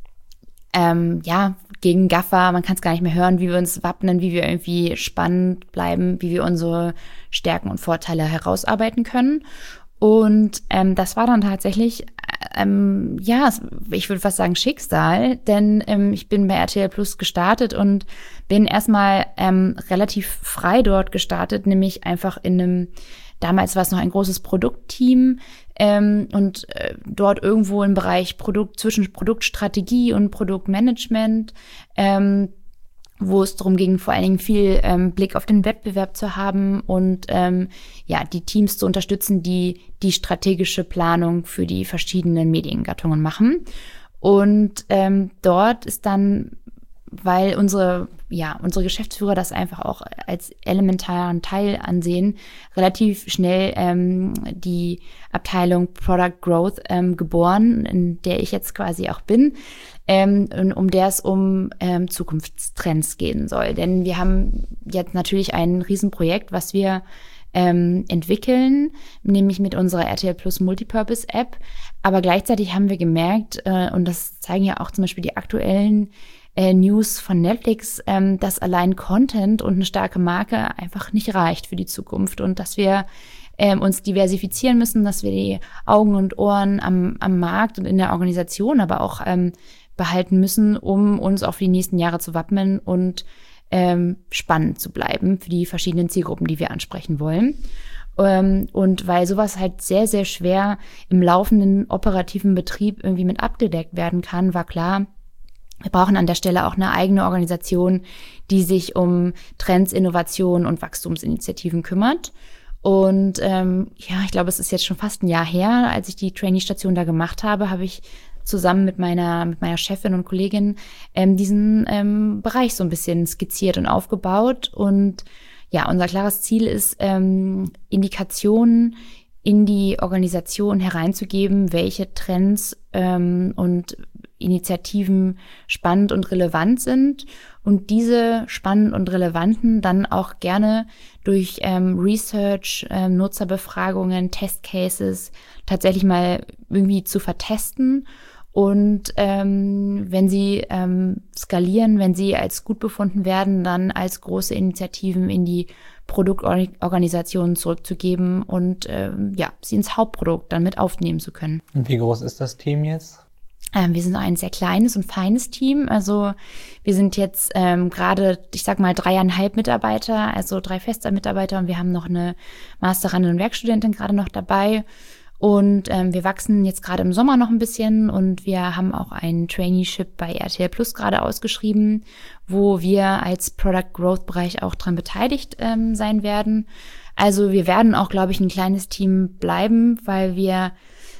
Gaffer, man kann es gar nicht mehr hören, wie wir uns wappnen, wie wir irgendwie spannend bleiben, wie wir unsere Stärken und Vorteile herausarbeiten können. Und das war dann tatsächlich, ich würde fast sagen Schicksal, denn ich bin bei RTL Plus gestartet und bin erstmal relativ frei dort gestartet, nämlich einfach damals war es noch ein großes Produktteam und dort irgendwo im Bereich zwischen Produktstrategie und Produktmanagement, wo es darum ging, vor allen Dingen viel Blick auf den Wettbewerb zu haben und die Teams zu unterstützen, die strategische Planung für die verschiedenen Mediengattungen machen. Und dort ist dann, weil unsere unsere Geschäftsführer das einfach auch als elementaren Teil ansehen, relativ schnell die Abteilung Product Growth geboren, in der ich jetzt quasi auch bin, um der es um Zukunftstrends gehen soll. Denn wir haben jetzt natürlich ein Riesenprojekt, was wir entwickeln, nämlich mit unserer RTL Plus Multipurpose App. Aber gleichzeitig haben wir gemerkt, und das zeigen ja auch zum Beispiel die aktuellen News von Netflix, dass allein Content und eine starke Marke einfach nicht reicht für die Zukunft und dass wir uns diversifizieren müssen, dass wir die Augen und Ohren am Markt und in der Organisation aber auch behalten müssen, um uns auf die nächsten Jahre zu wappnen und spannend zu bleiben für die verschiedenen Zielgruppen, die wir ansprechen wollen. Und weil sowas halt sehr, sehr schwer im laufenden operativen Betrieb irgendwie mit abgedeckt werden kann, war klar, wir brauchen an der Stelle auch eine eigene Organisation, die sich um Trends, Innovationen und Wachstumsinitiativen kümmert. Und ich glaube, es ist jetzt schon fast ein Jahr her, als ich die Trainee-Station da gemacht habe, habe ich zusammen mit meiner Chefin und Kollegin diesen Bereich so ein bisschen skizziert und aufgebaut. Und ja, unser klares Ziel ist, Indikationen in die Organisation hereinzugeben, welche Trends und Initiativen spannend und relevant sind und diese spannend und relevanten dann auch gerne durch Research, Nutzerbefragungen, Testcases tatsächlich mal irgendwie zu vertesten und wenn sie skalieren, wenn sie als gut befunden werden, dann als große Initiativen in die Produktorganisationen zurückzugeben und sie ins Hauptprodukt dann mit aufnehmen zu können. Und wie groß ist das Team jetzt? Wir sind ein sehr kleines und feines Team. Also wir sind jetzt gerade, ich sag mal, 3,5 Mitarbeiter, also 3 feste Mitarbeiter und wir haben noch eine Masterin und Werkstudentin gerade noch dabei. Und wir wachsen jetzt gerade im Sommer noch ein bisschen und wir haben auch ein Traineeship bei RTL Plus gerade ausgeschrieben, wo wir als Product Growth Bereich auch dran beteiligt sein werden. Also wir werden auch, glaube ich, ein kleines Team bleiben, weil wir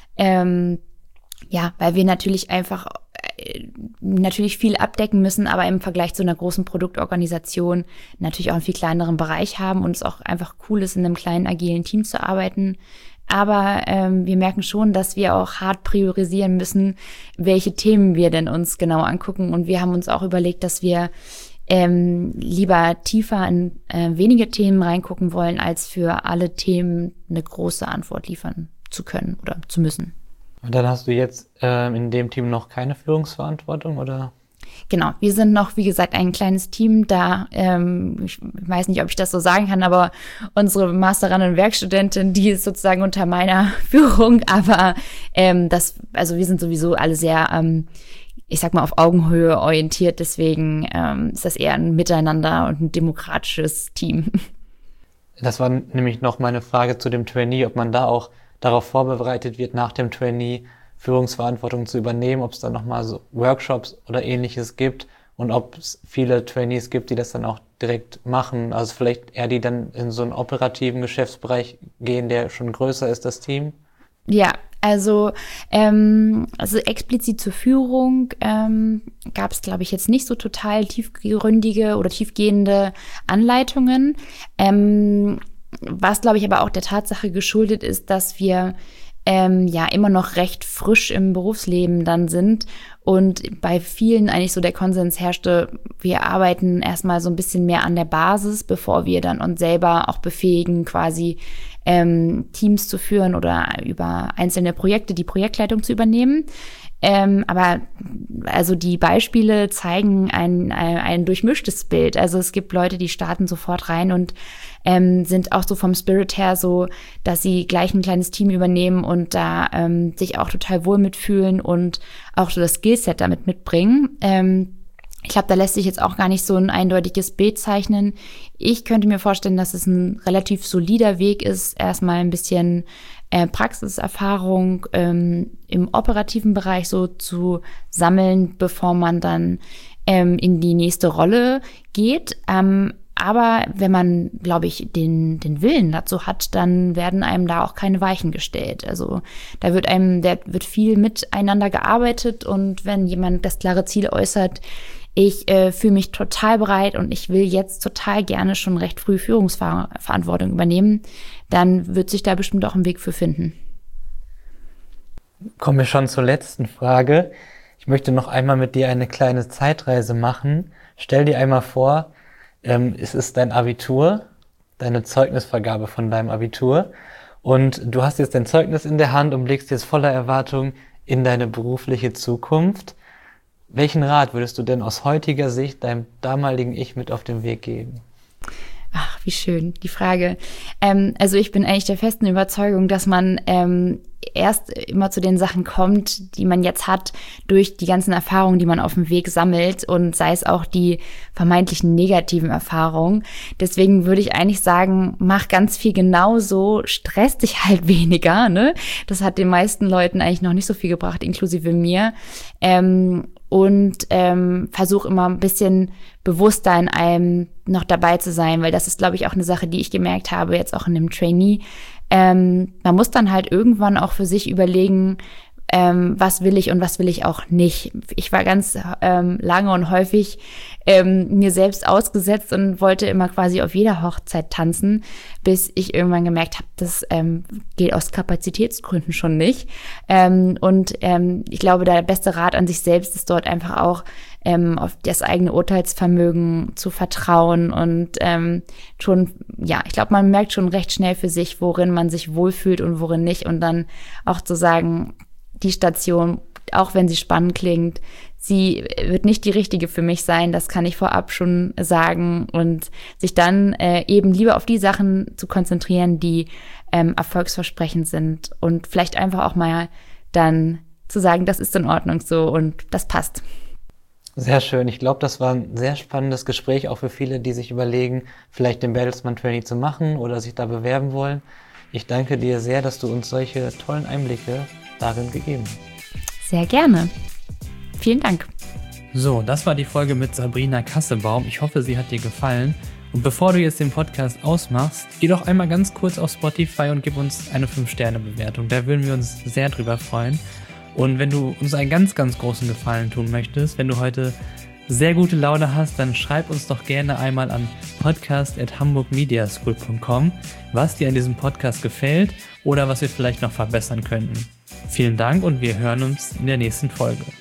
natürlich einfach natürlich viel abdecken müssen, aber im Vergleich zu einer großen Produktorganisation natürlich auch einen viel kleineren Bereich haben und es auch einfach cool ist, in einem kleinen, agilen Team zu arbeiten. Aber wir merken schon, dass wir auch hart priorisieren müssen, welche Themen wir denn uns genau angucken. Und wir haben uns auch überlegt, dass wir lieber tiefer in wenige Themen reingucken wollen, als für alle Themen eine große Antwort liefern zu können oder zu müssen. Und dann hast du jetzt in dem Team noch keine Führungsverantwortung, oder? Genau, wir sind noch, wie gesagt, ein kleines Team da. Ich weiß nicht, ob ich das so sagen kann, aber unsere Masterin und Werkstudentin, die ist sozusagen unter meiner Führung. Aber wir sind sowieso alle sehr, ich sag mal, auf Augenhöhe orientiert. Deswegen ist das eher ein Miteinander und ein demokratisches Team. Das war nämlich noch meine Frage zu dem Trainee, ob man da auch darauf vorbereitet wird, nach dem Trainee Führungsverantwortung zu übernehmen, ob es dann nochmal so Workshops oder Ähnliches gibt und ob es viele Trainees gibt, die das dann auch direkt machen. Also vielleicht eher die dann in so einen operativen Geschäftsbereich gehen, der schon größer ist, das Team. Ja, also explizit zur Führung gab es, glaube ich, jetzt nicht so total tiefgründige oder tiefgehende Anleitungen. Was, glaube ich, aber auch der Tatsache geschuldet ist, dass wir immer noch recht frisch im Berufsleben dann sind und bei vielen eigentlich so der Konsens herrschte, wir arbeiten erstmal so ein bisschen mehr an der Basis, bevor wir dann uns selber auch befähigen, quasi Teams zu führen oder über einzelne Projekte die Projektleitung zu übernehmen. Aber also die Beispiele zeigen ein durchmischtes Bild. Also es gibt Leute, die starten sofort rein und sind auch so vom Spirit her so, dass sie gleich ein kleines Team übernehmen und da sich auch total wohl mitfühlen und auch so das Skillset damit mitbringen. Ich glaube, da lässt sich jetzt auch gar nicht so ein eindeutiges Bild zeichnen. Ich könnte mir vorstellen, dass es ein relativ solider Weg ist, erstmal ein bisschen Praxiserfahrung im operativen Bereich so zu sammeln, bevor man dann in die nächste Rolle geht. Aber wenn man, glaube ich, den Willen dazu hat, dann werden einem da auch keine Weichen gestellt. Also da wird viel miteinander gearbeitet und wenn jemand das klare Ziel äußert, ich fühle mich total bereit und ich will jetzt total gerne schon recht früh Führungsverantwortung übernehmen, dann wird sich da bestimmt auch ein Weg für finden. Kommen wir schon zur letzten Frage. Ich möchte noch einmal mit dir eine kleine Zeitreise machen. Stell dir einmal vor, es ist dein Abitur, deine Zeugnisvergabe von deinem Abitur und du hast jetzt dein Zeugnis in der Hand und blickst jetzt voller Erwartung in deine berufliche Zukunft. Welchen Rat würdest du denn aus heutiger Sicht deinem damaligen Ich mit auf den Weg geben? Ach, wie schön, die Frage. Also ich bin eigentlich der festen Überzeugung, dass man erst immer zu den Sachen kommt, die man jetzt hat, durch die ganzen Erfahrungen, die man auf dem Weg sammelt und sei es auch die vermeintlichen negativen Erfahrungen. Deswegen würde ich eigentlich sagen, mach ganz viel genauso, stress dich halt weniger, ne? Das hat den meisten Leuten eigentlich noch nicht so viel gebracht, inklusive mir. Und versuch immer ein bisschen bewusster in allem noch dabei zu sein, weil das ist, glaube ich, auch eine Sache, die ich gemerkt habe, jetzt auch in dem Trainee. Man muss dann halt irgendwann auch für sich überlegen, was will ich und was will ich auch nicht. Ich war ganz lange und häufig mir selbst ausgesetzt und wollte immer quasi auf jeder Hochzeit tanzen, bis ich irgendwann gemerkt habe, das geht aus Kapazitätsgründen schon nicht. Ich glaube, der beste Rat an sich selbst ist dort einfach auch, auf das eigene Urteilsvermögen zu vertrauen und ich glaube, man merkt schon recht schnell für sich, worin man sich wohlfühlt und worin nicht und dann auch zu sagen, die Station, auch wenn sie spannend klingt, sie wird nicht die richtige für mich sein, das kann ich vorab schon sagen und sich dann eben lieber auf die Sachen zu konzentrieren, die erfolgsversprechend sind und vielleicht einfach auch mal dann zu sagen, das ist in Ordnung so und das passt. Sehr schön. Ich glaube, das war ein sehr spannendes Gespräch, auch für viele, die sich überlegen, vielleicht den Bertelsmann Trainee zu machen oder sich da bewerben wollen. Ich danke dir sehr, dass du uns solche tollen Einblicke darin gegeben hast. Sehr gerne. Vielen Dank. So, das war die Folge mit Sabrina Kassebaum. Ich hoffe, sie hat dir gefallen. Und bevor du jetzt den Podcast ausmachst, geh doch einmal ganz kurz auf Spotify und gib uns eine 5-Sterne-Bewertung. Da würden wir uns sehr drüber freuen. Und wenn du uns einen ganz, ganz großen Gefallen tun möchtest, wenn du heute sehr gute Laune hast, dann schreib uns doch gerne einmal an podcast@hamburgmediaschool.com, was dir an diesem Podcast gefällt oder was wir vielleicht noch verbessern könnten. Vielen Dank und wir hören uns in der nächsten Folge.